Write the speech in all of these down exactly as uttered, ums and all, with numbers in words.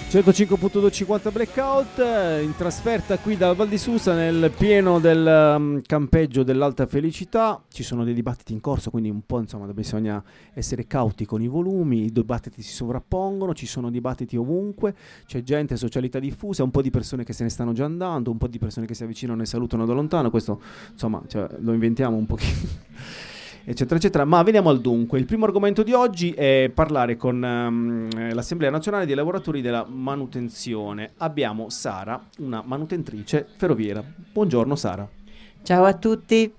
centocinque virgola due cinquanta Blackout, in trasferta qui da Val di Susa nel pieno del um, campeggio dell'Alta Felicità. Ci sono dei dibattiti in corso, quindi un po' insomma bisogna essere cauti con i volumi, i dibattiti si sovrappongono, ci sono dibattiti ovunque, c'è gente, socialità diffusa, un po' di persone che se ne stanno già andando, un po' di persone che si avvicinano e salutano da lontano. Questo insomma, cioè, lo inventiamo un pochino eccetera eccetera, ma veniamo al dunque. Il primo argomento di oggi è parlare con um, l'Assemblea Nazionale dei Lavoratori della Manutenzione. Abbiamo Sara, una manutentrice ferroviaria. Buongiorno Sara. Ciao a tutti.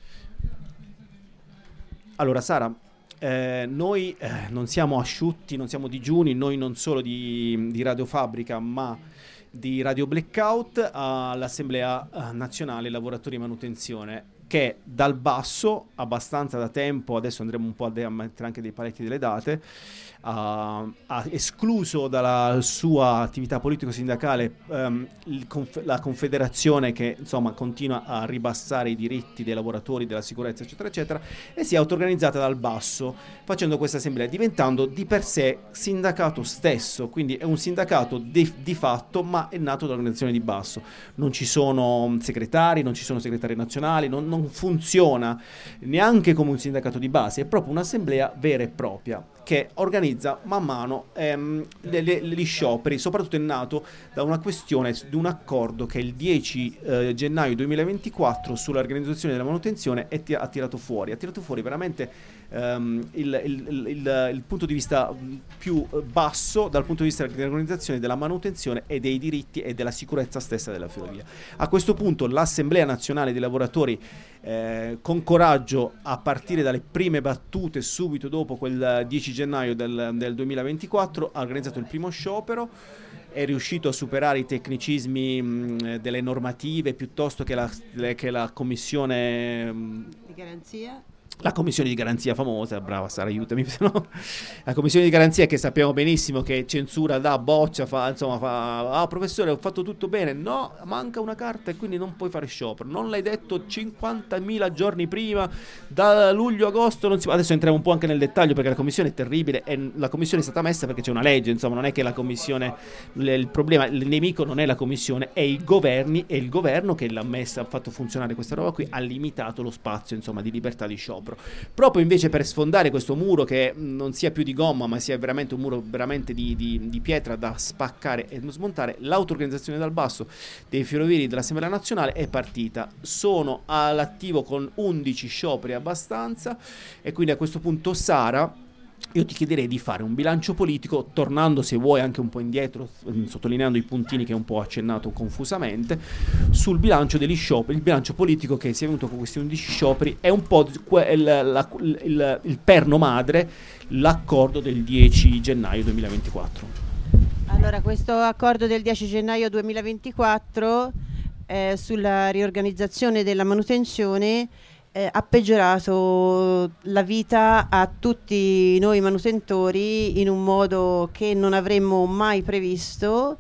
Allora Sara, eh, noi eh, non siamo asciutti, non siamo digiuni, noi non solo di, di Radio Fabbrica ma di Radio Blackout, all'Assemblea Nazionale Lavoratori di Manutenzione, che dal basso, abbastanza da tempo, adesso andremo un po' a, de- a mettere anche dei paletti delle date, uh, ha escluso dalla sua attività politico-sindacale um, il conf- la Confederazione, che insomma continua a ribassare i diritti dei lavoratori, della sicurezza eccetera eccetera, e si è auto-organizzata dal basso facendo questa assemblea, diventando di per sé sindacato stesso, quindi è un sindacato di, di fatto, ma è nato dall'organizzazione di basso. Non ci sono segretari, non ci sono segretari nazionali, non, non non funziona neanche come un sindacato di base, è proprio un'assemblea vera e propria che organizza man mano ehm, le, le, gli scioperi. Soprattutto è nato da una questione, di un accordo che il dieci eh, gennaio duemilaventiquattro sull'organizzazione della manutenzione è ti- ha tirato fuori, ha tirato fuori veramente ehm, il, il, il, il punto di vista più basso dal punto di vista dell'organizzazione della manutenzione e dei diritti e della sicurezza stessa della ferrovia. A questo punto l'Assemblea Nazionale dei Lavoratori, Eh, con coraggio, a partire dalle prime battute subito dopo quel dieci gennaio del, del duemilaventiquattro, ha organizzato il primo sciopero, è riuscito a superare i tecnicismi mh, delle normative piuttosto che la, le, che la commissione mh, di garanzia. La commissione di garanzia famosa, brava Sara, aiutami, se no. La commissione di garanzia, che sappiamo benissimo che censura, dà, boccia, fa, insomma, fa, ah professore ho fatto tutto bene, no, manca una carta e quindi non puoi fare sciopero, non l'hai detto cinquantamila giorni prima, da luglio-agosto non si... Adesso entriamo un po' anche nel dettaglio perché la commissione è terribile, e la commissione è stata messa perché c'è una legge, insomma, non è che la commissione, il problema, il nemico non è la commissione, è i governi, e il governo che l'ha messa, ha fatto funzionare questa roba qui, ha limitato lo spazio, insomma, di libertà di sciopero. Proprio invece per sfondare questo muro, che non sia più di gomma ma sia veramente un muro veramente di, di, di pietra da spaccare e smontare, l'auto-organizzazione dal basso dei ferrovieri dell'Assemblea Nazionale è partita. Sono all'attivo con undici scioperi abbastanza, e quindi a questo punto Sara, io ti chiederei di fare un bilancio politico, tornando se vuoi anche un po' indietro, sottolineando i puntini che un po' ho accennato confusamente, sul bilancio degli scioperi, il bilancio politico che si è venuto con questi undici scioperi, è un po' il, la, il, il perno madre, l'accordo del dieci gennaio duemilaventiquattro. Allora, questo accordo del dieci gennaio duemilaventiquattro eh, sulla riorganizzazione della manutenzione Eh, ha peggiorato la vita a tutti noi manutentori in un modo che non avremmo mai previsto,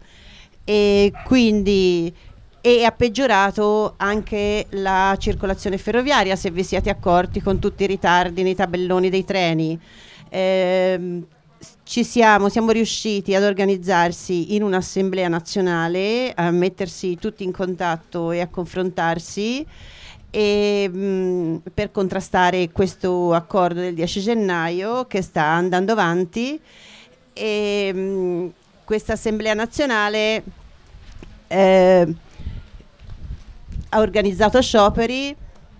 e quindi e ha peggiorato anche la circolazione ferroviaria, se vi siete accorti, con tutti i ritardi nei tabelloni dei treni. Eh, ci siamo, siamo riusciti ad organizzarsi in un'assemblea nazionale, a mettersi tutti in contatto e a confrontarsi, e mh, per contrastare questo accordo del dieci gennaio che sta andando avanti. E mh, questa assemblea nazionale eh, ha organizzato scioperi,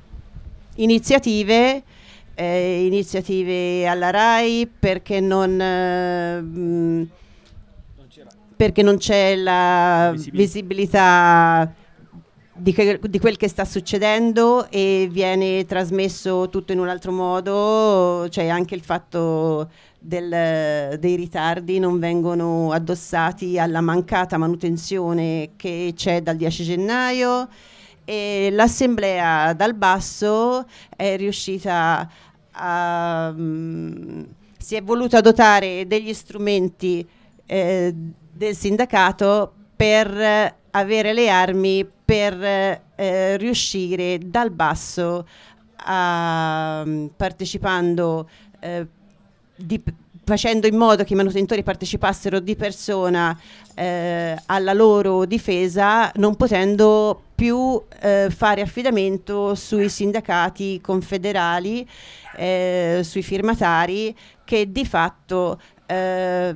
iniziative eh, iniziative alla RAI perché non eh, mh, perché non c'è la visibilità Di, che, di quel che sta succedendo, e viene trasmesso tutto in un altro modo. C'è anche il fatto del, dei ritardi non vengono addossati alla mancata manutenzione che c'è dal dieci gennaio, e l'assemblea dal basso è riuscita a um, si è voluta dotare degli strumenti eh, del sindacato per avere le armi per eh, riuscire dal basso a, partecipando eh, di, facendo in modo che i manutentori partecipassero di persona eh, alla loro difesa, non potendo più eh, fare affidamento sui sindacati confederali, eh, sui firmatari, che di fatto eh,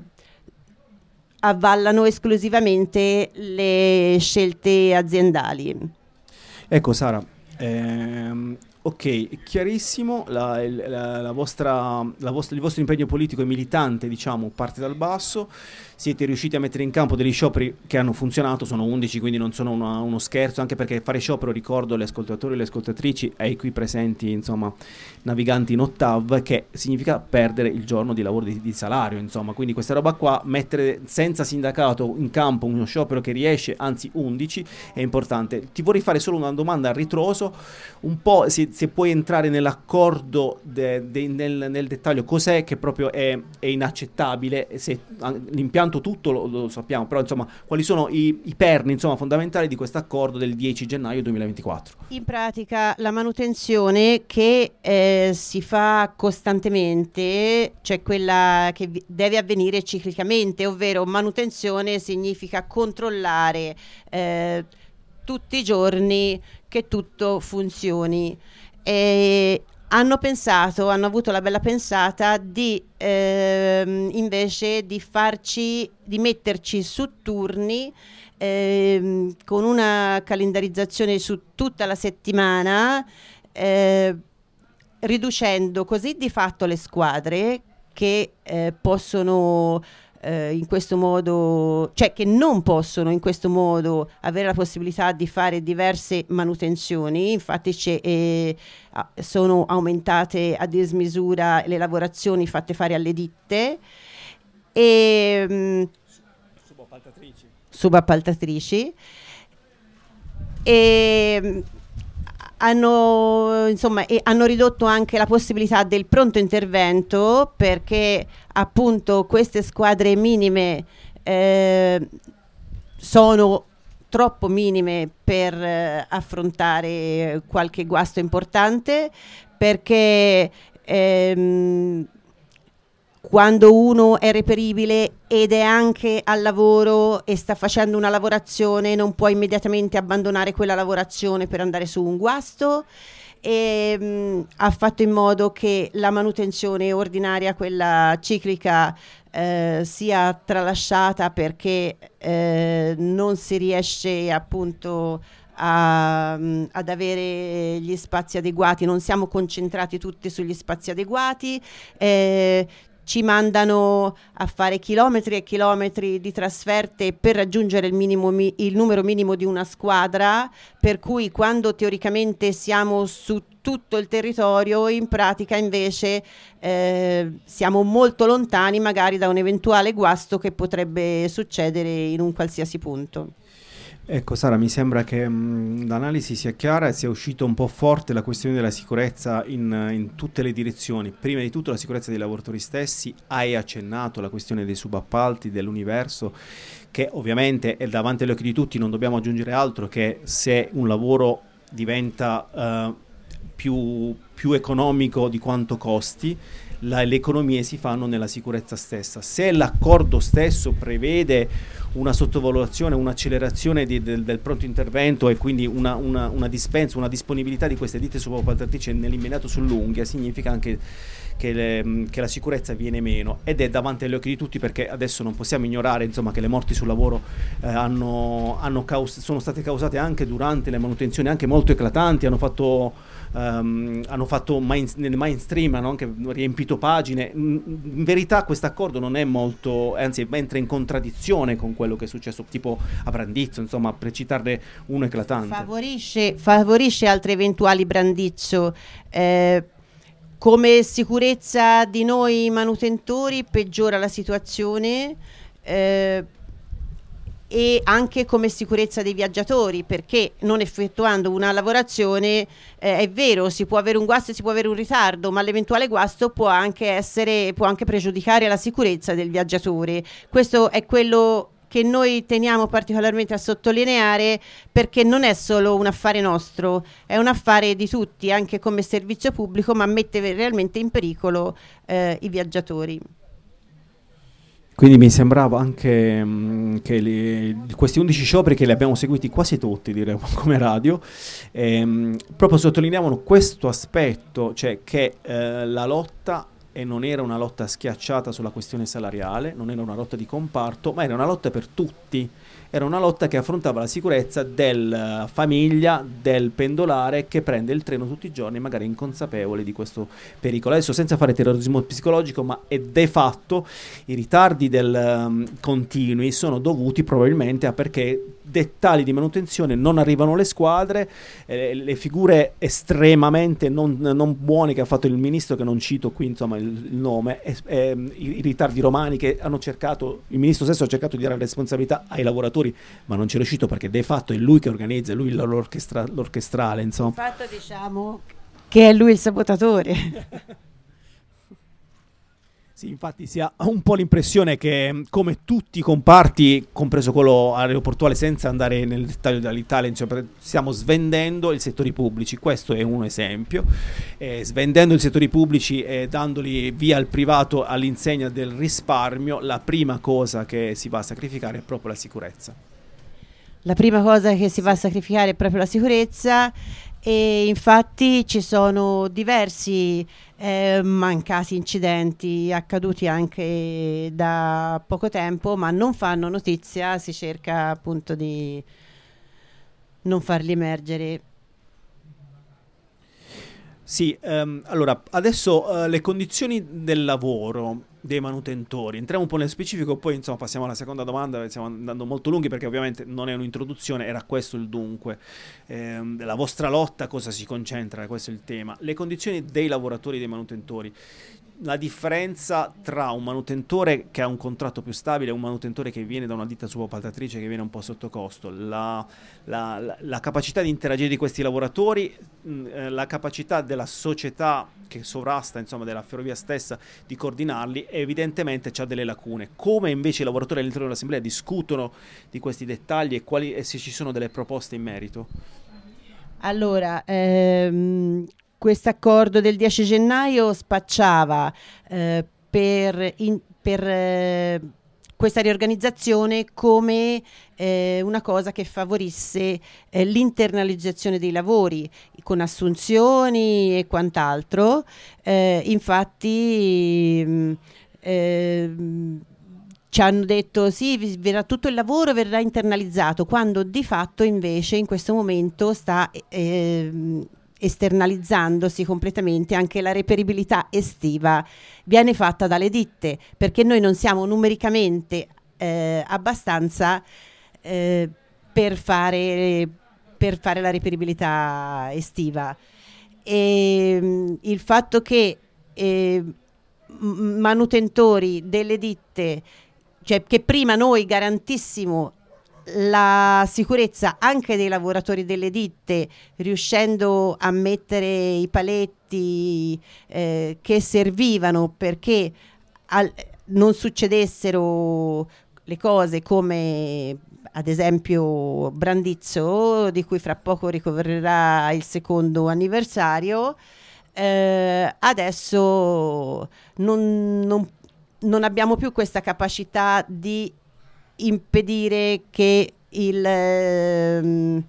avvallano esclusivamente le scelte aziendali. Ecco Sara, ehm, ok, chiarissimo, la, la, la vostra, la vostra, il vostro impegno politico e militante, diciamo, parte dal basso. Siete riusciti a mettere in campo degli scioperi che hanno funzionato, sono undici, quindi non sono una, uno scherzo, anche perché fare sciopero, ricordo agli ascoltatori e le ascoltatrici e ai qui presenti, insomma, naviganti in ottav, che significa perdere il giorno di lavoro di, di salario, insomma, quindi questa roba qua, mettere senza sindacato in campo uno sciopero che riesce, anzi undici, è importante. Ti vorrei fare solo una domanda a ritroso, un po' se, se puoi entrare nell'accordo de, de, nel, nel dettaglio, cos'è che proprio è, è inaccettabile, se l'impianto tutto lo, lo sappiamo, però insomma quali sono i, i perni, insomma, fondamentali di questo accordo del dieci gennaio duemilaventiquattro? In pratica la manutenzione che eh, si fa costantemente, cioè quella che vi- deve avvenire ciclicamente, ovvero manutenzione significa controllare eh, tutti i giorni che tutto funzioni. E hanno pensato, hanno avuto la bella pensata di ehm, invece di farci, di metterci su turni ehm, con una calendarizzazione su tutta la settimana, eh, riducendo così di fatto le squadre che eh, possono eh, in questo modo, cioè che non possono in questo modo avere la possibilità di fare diverse manutenzioni. Infatti c'è, eh, sono aumentate a dismisura le lavorazioni fatte fare alle ditte e mh, subappaltatrici subappaltatrici e mh, hanno insomma e hanno ridotto anche la possibilità del pronto intervento, perché appunto queste squadre minime eh, sono troppo minime per eh, affrontare qualche guasto importante, perché ehm, quando uno è reperibile ed è anche al lavoro e sta facendo una lavorazione, non può immediatamente abbandonare quella lavorazione per andare su un guasto, e mh, ha fatto in modo che la manutenzione ordinaria, quella ciclica, eh, sia tralasciata, perché eh, non si riesce appunto A, ad avere gli spazi adeguati, non siamo concentrati tutti sugli spazi adeguati, eh, ci mandano a fare chilometri e chilometri di trasferte per raggiungere il, minimo, mi, il numero minimo di una squadra, per cui quando teoricamente siamo su tutto il territorio, in pratica invece eh, siamo molto lontani magari da un eventuale guasto che potrebbe succedere in un qualsiasi punto. Ecco Sara, mi sembra che mh, l'analisi sia chiara e sia uscito un po' forte la questione della sicurezza in, in tutte le direzioni. Prima di tutto la sicurezza dei lavoratori stessi, hai accennato la questione dei subappalti, dell'universo, che ovviamente è davanti agli occhi di tutti, non dobbiamo aggiungere altro che se un lavoro diventa uh, più, più economico di quanto costi, la, le economie si fanno nella sicurezza stessa. Se l'accordo stesso prevede una sottovalutazione, un'accelerazione di, del, del pronto intervento e quindi una, una, una dispensa, una disponibilità di queste ditte subappaltatrici nell'immediato sull'unghia, significa anche che, le, che la sicurezza viene meno, ed è davanti agli occhi di tutti, perché adesso non possiamo ignorare, insomma, che le morti sul lavoro eh, hanno, hanno caus- sono state causate anche durante le manutenzioni, anche molto eclatanti, hanno fatto Um, hanno fatto main, nel mainstream, hanno anche riempito pagine. In verità questo accordo non è molto, anzi entra in contraddizione con quello che è successo tipo a Brandizzo, insomma, per citarne uno eclatante. Favorisce, favorisce altri eventuali Brandizzo. Eh, come sicurezza di noi manutentori peggiora la situazione, eh, e anche come sicurezza dei viaggiatori, perché non effettuando una lavorazione eh, è vero, si può avere un guasto e si può avere un ritardo, ma l'eventuale guasto può anche essere, può anche pregiudicare la sicurezza del viaggiatore. Questo è quello che noi teniamo particolarmente a sottolineare, perché non è solo un affare nostro, è un affare di tutti, anche come servizio pubblico, ma mette realmente in pericolo eh, i viaggiatori. Quindi mi sembrava anche mh, che li, questi undici scioperi, che li abbiamo seguiti quasi tutti, direi, come radio, ehm, proprio sottolineavano questo aspetto, cioè che eh, la lotta, e non era una lotta schiacciata sulla questione salariale, non era una lotta di comparto, ma era una lotta per tutti. Era una lotta che affrontava la sicurezza della famiglia, del pendolare che prende il treno tutti i giorni, magari inconsapevole di questo pericolo. Adesso, senza fare terrorismo psicologico, ma è de fatto i ritardi del um, continui sono dovuti probabilmente a perché dettagli di manutenzione non arrivano le squadre, eh, le figure estremamente non, non buone che ha fatto il ministro, che non cito qui insomma il, il nome, eh, eh, i, i ritardi romani che hanno cercato, il ministro stesso ha cercato di dare responsabilità ai lavoratori, ma non ci è riuscito perché de fatto è lui che organizza, è lui l'orchestra, l'orchestrale, insomma. Di fatto diciamo che è lui il sabotatore. Sì, infatti si ha un po' l'impressione che, come tutti i comparti, compreso quello aeroportuale, senza andare nel dettaglio dell'Italia, insomma, stiamo svendendo i settori pubblici. Questo è un esempio, eh, svendendo i settori pubblici e dandoli via al privato all'insegna del risparmio. La prima cosa che si va a sacrificare è proprio la sicurezza. La prima cosa che si va a sacrificare è proprio la sicurezza, e infatti ci sono diversi eh, mancati incidenti accaduti anche da poco tempo, ma non fanno notizia, si cerca appunto di non farli emergere. Sì, ehm, allora adesso uh, le condizioni del lavoro dei manutentori, entriamo un po' nello specifico, poi insomma passiamo alla seconda domanda, stiamo andando molto lunghi perché ovviamente non è un'introduzione, era questo il dunque. Ehm, la vostra lotta cosa si concentra, questo è il tema. Le condizioni dei lavoratori, dei manutentori. La differenza tra un manutentore che ha un contratto più stabile e un manutentore che viene da una ditta subappaltatrice che viene un po' sotto costo, la, la, la, la capacità di interagire di questi lavoratori, mh, eh, la capacità della società che sovrasta, insomma, della ferrovia stessa di coordinarli, evidentemente c'ha delle lacune. Come invece i lavoratori all'interno dell'assemblea discutono di questi dettagli e, quali, e se ci sono delle proposte in merito? Allora, ehm, questo accordo del dieci gennaio spacciava eh, per, in, per eh, questa riorganizzazione come eh, una cosa che favorisse eh, l'internalizzazione dei lavori con assunzioni e quant'altro. Eh, infatti mh, eh, ci hanno detto sì, vi- verrà tutto il lavoro verrà internalizzato, quando di fatto invece in questo momento sta ehm, esternalizzandosi completamente. Anche la reperibilità estiva viene fatta dalle ditte, perché noi non siamo numericamente eh, abbastanza eh, per fare, per fare la reperibilità estiva. E mh, il fatto che eh, m- manutentori delle ditte, cioè che prima noi garantissimo la sicurezza anche dei lavoratori delle ditte, riuscendo a mettere i paletti eh, che servivano perché al- non succedessero le cose come ad esempio Brandizzo, di cui fra poco ricorrerà il secondo anniversario. Eh, adesso non, non non abbiamo più questa capacità di impedire che il ehm,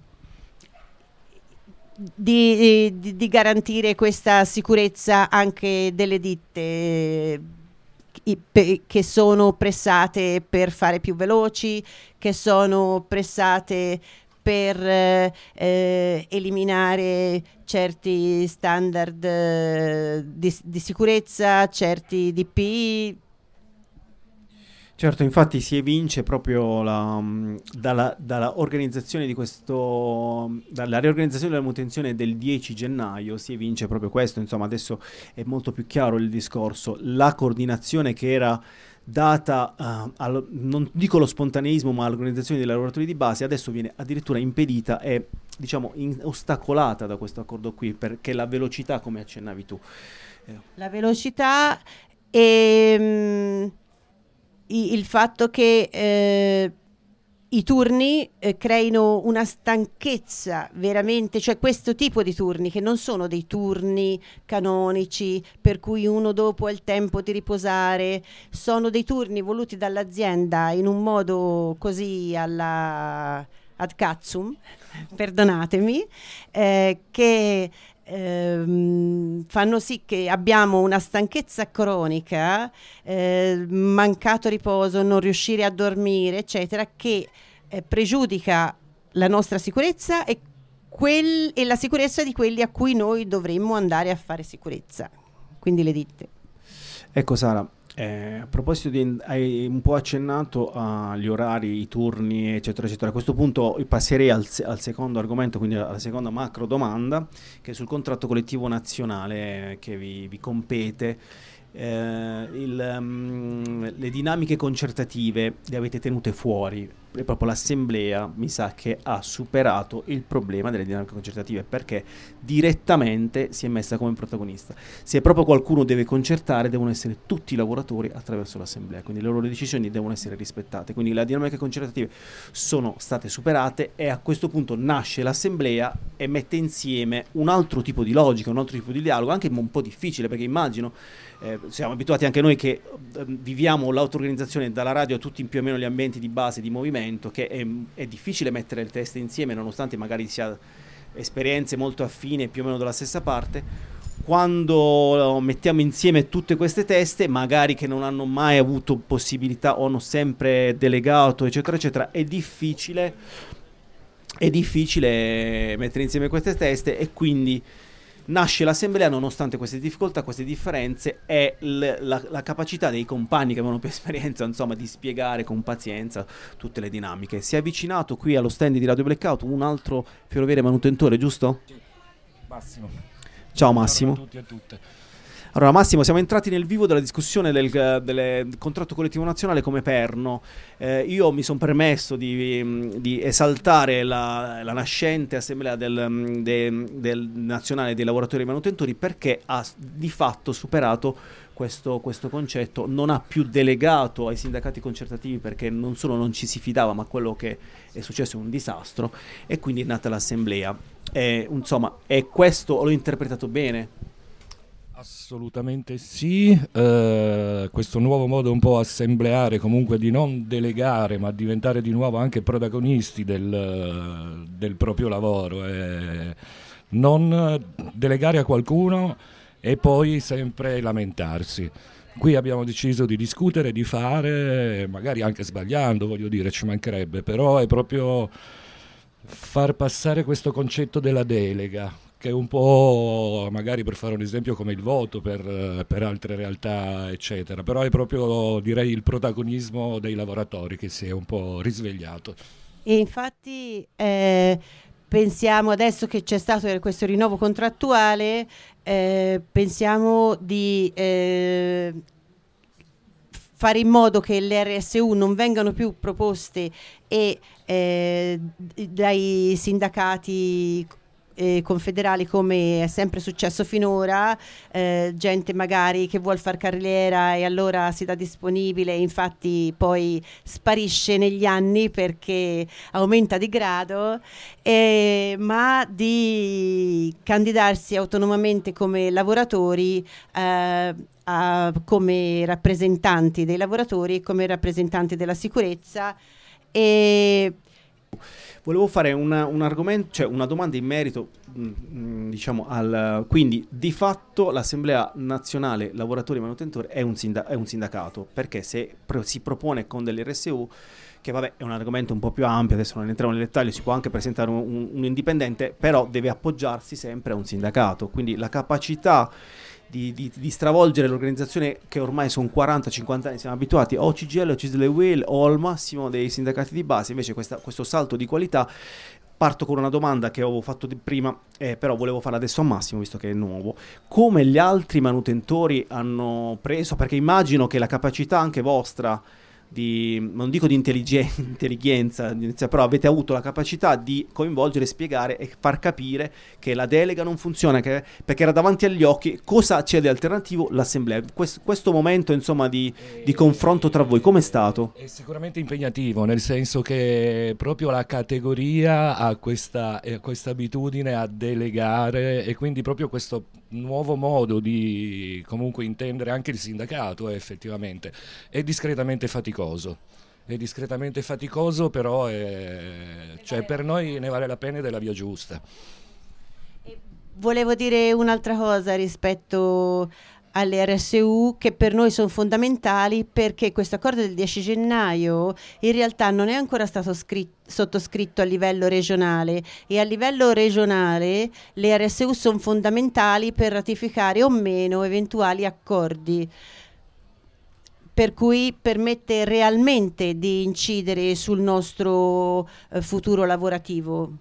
di, di, di garantire questa sicurezza anche delle ditte i- pe- che sono pressate per fare più veloci, che sono pressate per eh, eh, eliminare certi standard eh, di, di sicurezza, certi D P I. Certo, infatti si evince proprio la, mh, dalla, dalla organizzazione di questo, dalla riorganizzazione della manutenzione del dieci gennaio, si evince proprio questo. Insomma, adesso è molto più chiaro il discorso, la coordinazione che era data uh, al, non dico lo spontaneismo, ma all'organizzazione dei lavoratori di base, adesso viene addirittura impedita e, diciamo, in, ostacolata da questo accordo qui, perché la velocità, come accennavi tu. Eh. La velocità e mh, i- il fatto che eh, i turni eh, creino una stanchezza veramente, cioè questo tipo di turni che non sono dei turni canonici per cui uno dopo ha il tempo di riposare, sono dei turni voluti dall'azienda in un modo così alla ad cazzum, perdonatemi, eh, che ehm, fanno sì che abbiamo una stanchezza cronica, eh, mancato riposo, non riuscire a dormire, eccetera, che eh, pregiudica la nostra sicurezza e, quel, e la sicurezza di quelli a cui noi dovremmo andare a fare sicurezza, quindi le ditte. Ecco Sara, Eh, a proposito di, hai un po' accennato agli orari, i turni, eccetera, eccetera. A questo punto passerei al, se- al secondo argomento, quindi alla seconda macro domanda, che è sul contratto collettivo nazionale che vi, vi compete. Eh, il, um, le dinamiche concertative le avete tenute fuori, e proprio l'assemblea mi sa che ha superato il problema delle dinamiche concertative, perché direttamente si è messa come protagonista. Se proprio qualcuno deve concertare, devono essere tutti i lavoratori attraverso l'assemblea, quindi le loro decisioni devono essere rispettate, quindi le dinamiche concertative sono state superate e a questo punto nasce l'assemblea e mette insieme un altro tipo di logica, un altro tipo di dialogo, anche un po' difficile, perché immagino Eh, siamo abituati anche noi che eh, viviamo l'auto-organizzazione dalla radio a tutti più o meno gli ambienti di base di movimento, che è, è difficile mettere le teste insieme nonostante magari sia esperienze molto affine più o meno dalla stessa parte. Quando mettiamo insieme tutte queste teste, magari che non hanno mai avuto possibilità o hanno sempre delegato eccetera eccetera, è difficile è difficile mettere insieme queste teste, e quindi nasce l'assemblea nonostante queste difficoltà, queste differenze, e l- la-, la capacità dei compagni che avevano più esperienza, insomma, di spiegare con pazienza tutte le dinamiche. Si è avvicinato qui allo stand di Radio Blackout un altro ferroviere manutentore, giusto? Sì. Massimo. Ciao Massimo. Ciao a tutti e a tutte. Allora Massimo, siamo entrati nel vivo della discussione del, del, del contratto collettivo nazionale come perno. Eh, io mi sono permesso di, di esaltare la, la nascente assemblea del, de, del nazionale dei lavoratori manutentori, perché ha di fatto superato questo, questo concetto, non ha più delegato ai sindacati concertativi perché non solo non ci si fidava, ma quello che è successo è un disastro, e quindi è nata l'assemblea. Eh, insomma, è questo, l'ho interpretato bene? Assolutamente sì, eh, questo nuovo modo un po' assembleare, comunque di non delegare ma diventare di nuovo anche protagonisti del, del proprio lavoro, eh, non delegare a qualcuno e poi sempre lamentarsi. Qui abbiamo deciso di discutere, di fare, magari anche sbagliando, voglio dire, ci mancherebbe, però è proprio far passare questo concetto della delega, che è un po', magari per fare un esempio come il voto per, per altre realtà eccetera, però è proprio, direi, il protagonismo dei lavoratori che si è un po' risvegliato. E infatti eh, pensiamo, adesso che c'è stato questo rinnovo contrattuale, eh, pensiamo di eh, fare in modo che le R S U non vengano più proposte e eh, dai sindacati eh, confederali, come è sempre successo finora, eh, gente magari che vuol far carriera e allora si dà disponibile, infatti poi sparisce negli anni perché aumenta di grado, eh, ma di candidarsi autonomamente come lavoratori, eh, a, come rappresentanti dei lavoratori, come rappresentanti della sicurezza. E volevo fare una, un argomento, cioè una domanda in merito, mh, diciamo, al quindi di fatto l'Assemblea Nazionale Lavoratori Manutentori è un, sinda- è un sindacato, perché se pro- si propone con delle R S U, che vabbè è un argomento un po' più ampio, adesso non entriamo nel dettaglio, si può anche presentare un, un, un indipendente, però deve appoggiarsi sempre a un sindacato, quindi la capacità Di, di, di stravolgere l'organizzazione, che ormai sono quaranta cinquanta anni, siamo abituati o C G I L o C I S L W I L o al massimo dei sindacati di base. Invece questa, questo salto di qualità, parto con una domanda che avevo fatto di prima, eh, però volevo farla adesso a Massimo visto che è nuovo: come gli altri manutentori hanno preso, perché immagino che la capacità anche vostra di non dico di intelligen- intelligenza, però avete avuto la capacità di coinvolgere, spiegare e far capire che la delega non funziona, che, perché era davanti agli occhi. Cosa c'è di alternativo? L'assemblea. Questo, questo momento insomma di, di confronto tra voi com'è stato? È sicuramente impegnativo, nel senso che proprio la categoria ha questa, eh, questa abitudine a delegare, e quindi proprio questo nuovo modo di comunque intendere anche il sindacato è effettivamente è discretamente faticoso. È discretamente faticoso, però è, cioè, per noi ne vale la pena ed è la via giusta. Volevo dire un'altra cosa rispetto alle R S U, che per noi sono fondamentali, perché questo accordo del dieci gennaio in realtà non è ancora stato scritto, sottoscritto a livello regionale, e a livello regionale le R S U sono fondamentali per ratificare o meno eventuali accordi, per cui permette realmente di incidere sul nostro eh, futuro lavorativo.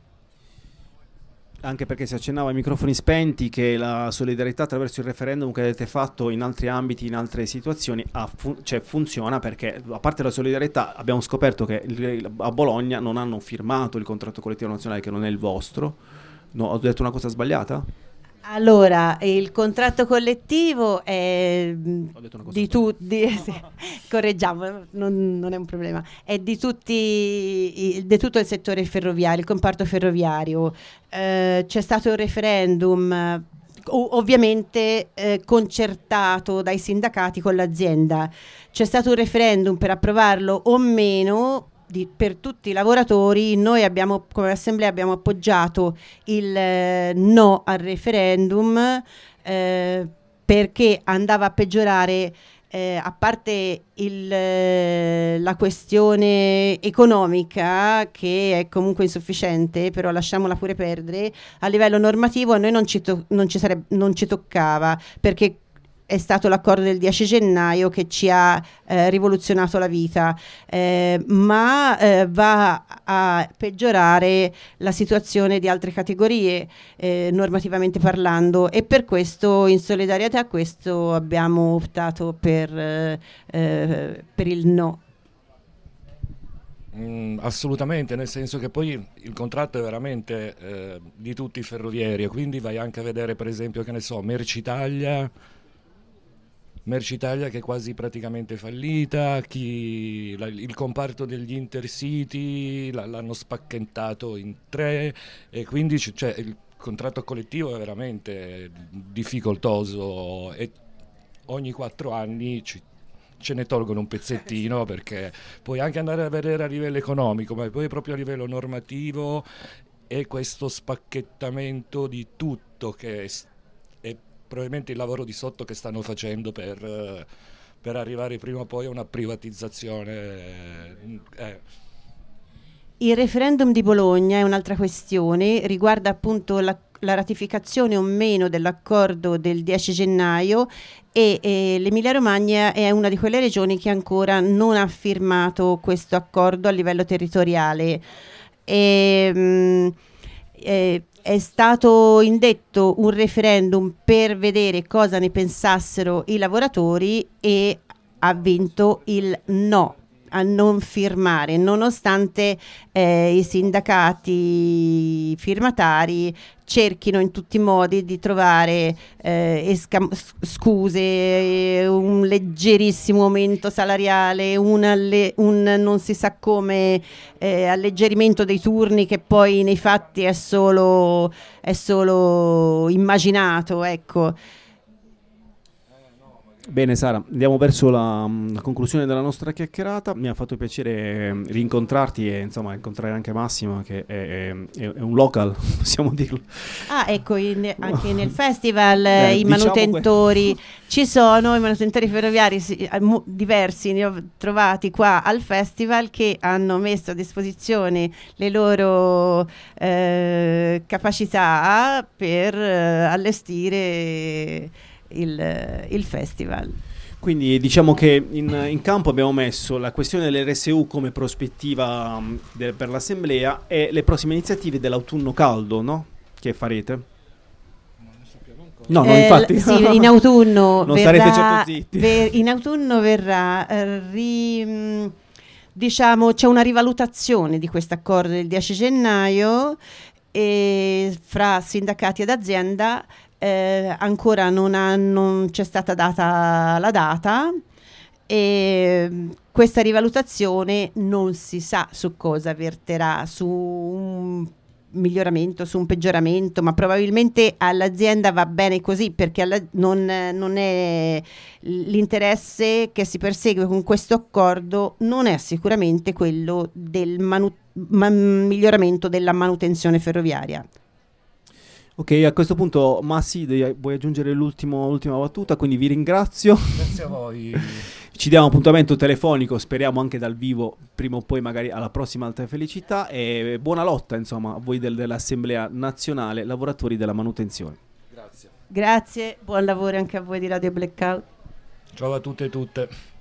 Anche perché si accennava ai microfoni spenti che la solidarietà attraverso il referendum che avete fatto in altri ambiti, in altre situazioni, ha fun- cioè funziona, perché a parte la solidarietà abbiamo scoperto che il- a Bologna non hanno firmato il contratto collettivo nazionale, che non è il vostro. No, ho detto una cosa sbagliata? Allora, il contratto collettivo è Ho detto una cosa di tutti, sì, correggiamo, non, non è un problema, è di tutti, i- di tutto il settore ferroviario, il comparto ferroviario. Eh, c'è stato un referendum, eh, o- ovviamente eh, concertato dai sindacati con l'azienda. C'è stato un referendum per approvarlo o meno. Di, per tutti i lavoratori. Noi abbiamo, come assemblea, abbiamo appoggiato il eh, no al referendum, eh, perché andava a peggiorare, eh, a parte il, eh, la questione economica, che è comunque insufficiente, però lasciamola pure perdere. A livello normativo a noi non ci, to- non ci, sareb- non ci toccava, perché è stato l'accordo del dieci gennaio che ci ha eh, rivoluzionato la vita, eh, ma eh, va a peggiorare la situazione di altre categorie, eh, normativamente parlando, e per questo, in solidarietà a questo, abbiamo optato per, eh, eh, per il no. Mm, assolutamente, nel senso che poi il contratto è veramente eh, di tutti i ferrovieri, e quindi vai anche a vedere, per esempio, che ne so, Mercitalia Mercitalia che è quasi praticamente fallita, chi, la, il comparto degli Intercity la, l'hanno spacchettato in tre, e quindi c- cioè, il contratto collettivo è veramente difficoltoso, e ogni quattro anni ci, ce ne tolgono un pezzettino, perché puoi anche andare a vedere a livello economico, ma poi proprio a livello normativo è questo spacchettamento di tutto che è, è probabilmente il lavoro di sotto che stanno facendo per, eh, per arrivare prima o poi a una privatizzazione. Eh. Il referendum di Bologna è un'altra questione, riguarda appunto la, la ratificazione o meno dell'accordo del dieci gennaio, e, e l'Emilia Romagna è una di quelle regioni che ancora non ha firmato questo accordo a livello territoriale. E, mh, e, è stato indetto un referendum per vedere cosa ne pensassero i lavoratori, e ha vinto il no a non firmare, nonostante eh, i sindacati firmatari cerchino in tutti i modi di trovare eh, esca- scuse, eh, un leggerissimo aumento salariale, un, alle- un non si sa come eh, alleggerimento dei turni, che poi nei fatti è solo, è solo immaginato, ecco. Bene Sara, andiamo verso la, la conclusione della nostra chiacchierata. Mi ha fatto piacere eh, rincontrarti e insomma incontrare anche Massimo, che è, è, è un local, possiamo dirlo. Ah, ecco, in, anche nel festival eh, i diciamo manutentori que- ci sono, i manutentori ferroviari si, eh, mu- diversi ne ho trovati qua al festival, che hanno messo a disposizione le loro eh, capacità per eh, allestire Il, il festival. Quindi diciamo che in, in campo abbiamo messo la questione dell'R S U come prospettiva um, de, per l'assemblea, e le prossime iniziative dell'autunno caldo, no? Che farete? No, no, eh, infatti. Sì, in autunno non verrà, sarete certo zitti. ver, in autunno verrà eh, ri, mh, diciamo c'è una rivalutazione di questo accordo del dieci gennaio e fra sindacati ed azienda eh, ancora non, ha, non c'è stata data la data e questa rivalutazione non si sa su cosa verterà, su un miglioramento, su un peggioramento, ma probabilmente all'azienda va bene così, perché alla, non, non è l'interesse che si persegue con questo accordo non è sicuramente quello del manu- man- miglioramento della manutenzione ferroviaria. Ok, a questo punto Massi, devi- vuoi aggiungere l'ultimo, l'ultima battuta? Quindi vi ringrazio. Grazie a voi. Ci diamo appuntamento telefonico, speriamo anche dal vivo, prima o poi magari alla prossima Alta Felicità, e buona lotta insomma a voi del, dell'Assemblea Nazionale Lavoratori della Manutenzione. Grazie. Grazie, buon lavoro anche a voi di Radio Blackout. Ciao a tutte e tutte.